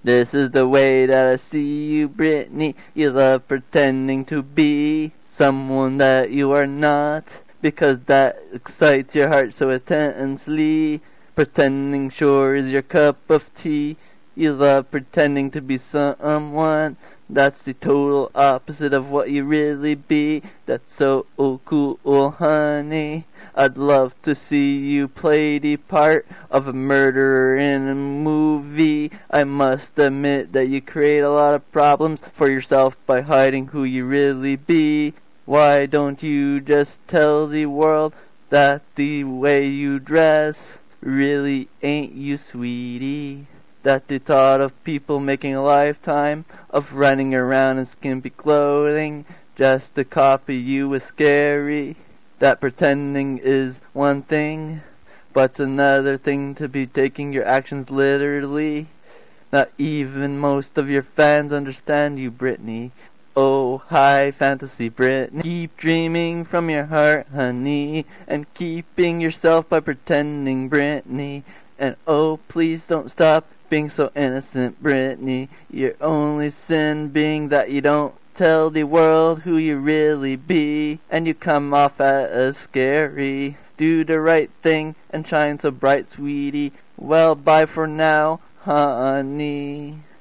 This is the way that I see you, Britney. You love pretending to be someone that you are not, because that excites your heart so intensely. Pretending sure is your cup of tea. You love pretending to be someone that's the total opposite of what you really be. That's so cool, honey. I'd love to see you play the part of a murderer in a movie. I must admit that you create a lot of problems for yourself by hiding who you really be. Why don't you just tell the world that the way you dress really ain't you, sweetie? That the thought of people making a lifetime of running around in skimpy clothing just to copy you is scary. That pretending is one thing, but it's another thing to be taking your actions literally. Not even most of your fans understand you, Britney. Oh, high fantasy Britney. Keep dreaming from your heart, honey, and keeping yourself by pretending, Britney. And oh, please don't stop being so innocent, Britney. Your only sin being that you don't tell the world who you really be, and you come off as scary. Do the right thing and shine so bright, sweetie. Well, bye for now, honey.